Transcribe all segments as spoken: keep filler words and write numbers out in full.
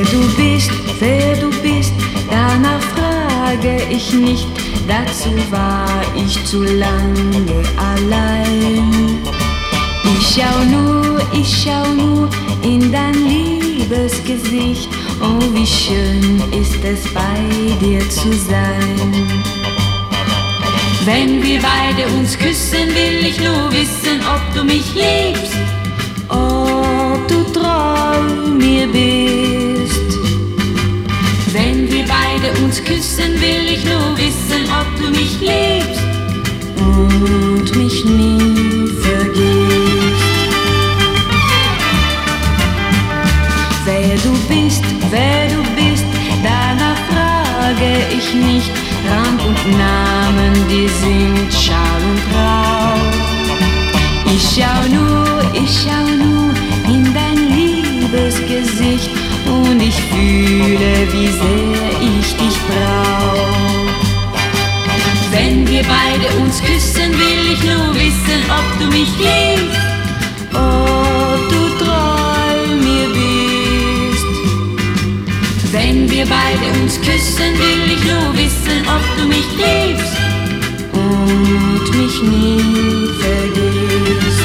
Wer du bist, wer du bist, danach frage ich nicht, dazu war ich zu lange allein. Ich schau nur, ich schau nur in dein liebes Gesicht, oh wie schön ist es bei dir zu sein. Wenn wir beide uns küssen, will ich nur wissen, ob du mich liebst, ob du treu mir bist. Wenn wir beide uns küssen, will ich nur wissen, ob du mich liebst und mich nie vergisst. Wer du bist, wer du bist, danach frage ich nicht. Rang und Namen, die sind Schall und Rauch. Ich schau nur, ich schau nur in dein liebes Gesicht und ich fühle, wie sehr ich dich brauch. Wenn wir beide uns küssen, will ich nur wissen, ob du mich liebst, ob du treu mir bist. Wenn wir beide uns küssen, will ich nur wissen, ob du mich liebst und mich nie vergisst.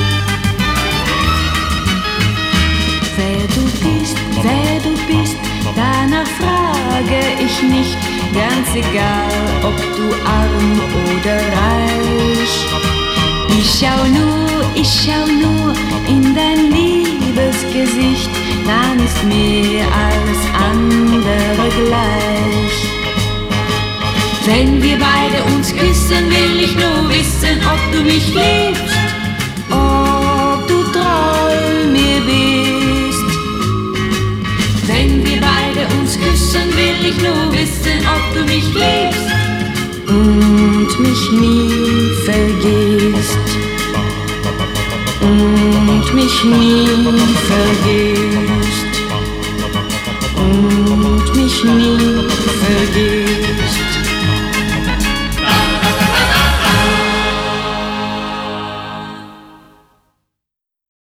Wer du bist, wer du bist, danach frage ich nicht, ganz egal, ob du arm oder reich. Ich schau nur, ich schau nur in dein liebes Gesicht, dann ist mir alles andere gleich. Wenn wir beide uns küssen, will ich nur wissen, ob du mich liebst, ob du treu mir bist. Wenn wir beide uns küssen, will ich nur wissen, ob du mich liebst und mich nie vergisst. Und mich nie vergisst. Und mich nie vergisst.